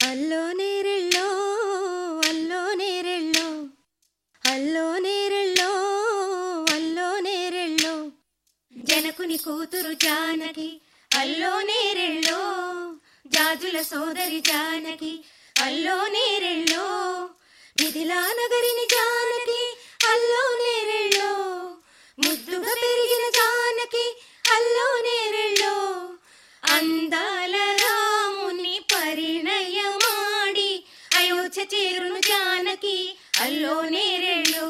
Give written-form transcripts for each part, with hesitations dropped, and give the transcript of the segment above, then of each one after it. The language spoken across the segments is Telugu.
అల్లో నేరెళ్ళో అల్లో నేరెళ్ళో అల్లో నేరెళ్ళో అల్లో నేరెళ్ళో జనకుని కూతురు జానకి అల్లో నేరెళ్ళో జాజుల సోదరి జానకి అల్లో నేరెళ్ళో మిథిలా నగరిని జానకి అల్లో నేరెళ్ళో ముద్దుగా పెరిగిన జానకి అల్లో నేరెళ్ళో అందాల రాముని పరిణయమాడి అయోధ్య చేరును జానకి అల్లో నేరెళ్ళో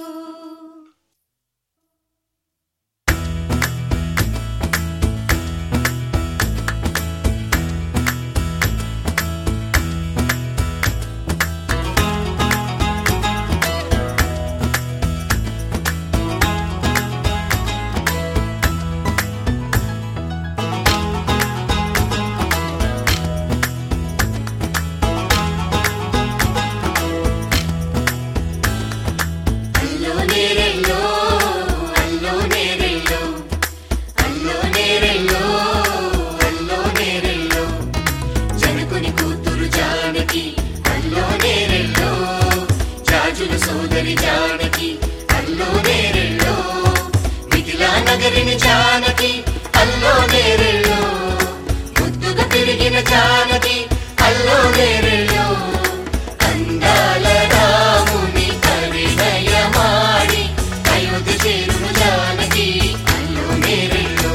సోదరి జానకి అల్లో నేరెళ్ళో మిథిలా నగరిని జానకి అల్లో నేరెళ్ళో ముద్దుగా పెరిగిన జానకి అల్లో నేరెళ్ళో అందాల రాముని పరిణయమాడి అయోధ్య చేరును జానకి అల్లో నేరెళ్ళో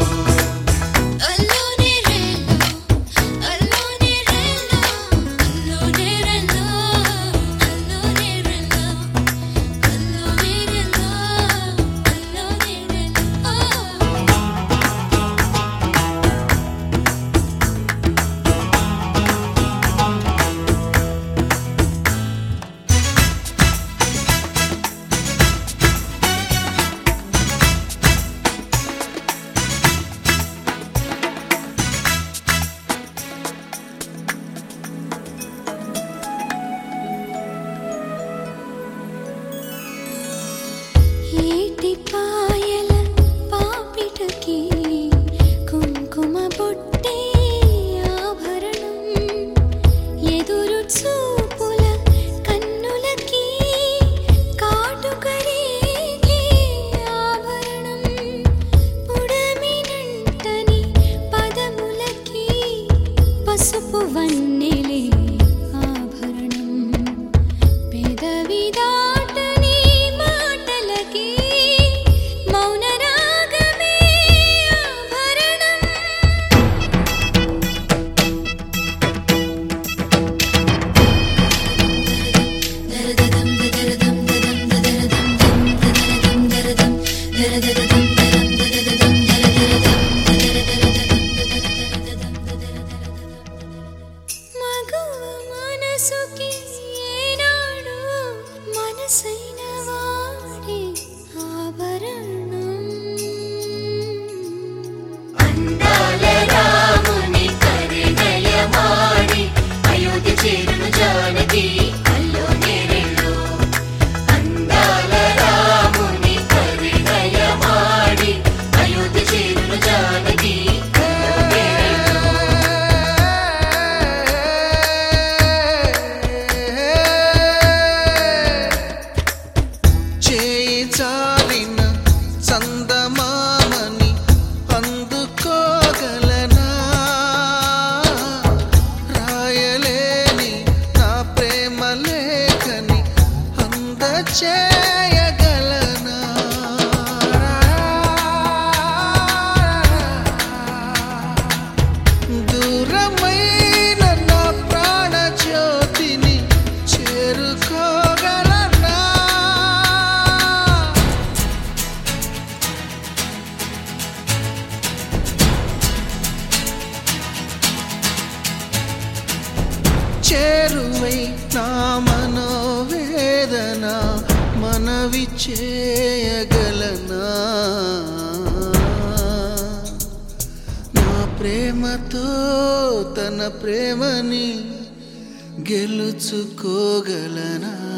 పాయల పాపిటకి కుంకుమ బొట్టే ఆభరణం ఎదురు చూపుల కన్నులకి కాటుకరేగే ఆభరణం పుడమినంటని పదములకి పసుపు వన్నెలే ఆభరణం పెదవి దాటని మాటలకి మౌన రాగమే ఆభరణం దరదదం దరదం దదం దరదం దరదం దరదం దరదం మగువ మనసుకి ఏనాడు మనసైన వాడి ఆభరణం అందాల రాముని పరిణయమాడి అయోధ్య చేరును జానకి అల్లో నేరెళ్ళో అందాల రాముని పరిణయమాడి అయోధ్య చేరును జానకి అల్లో నేరెళ్ళో చేయి చాలిన చందమామని అందుకోగలనా రాయలేని నా ప్రేమ లేఖని అందచేయగలనా దూరమైన నా ప్రాణ జ్యోతిని చేరుకోగలనా చేరువై నా మనోవేదన మనవి చేయగలనా నా ప్రేమతో తన ప్రేమని గెలుచుకోగలనా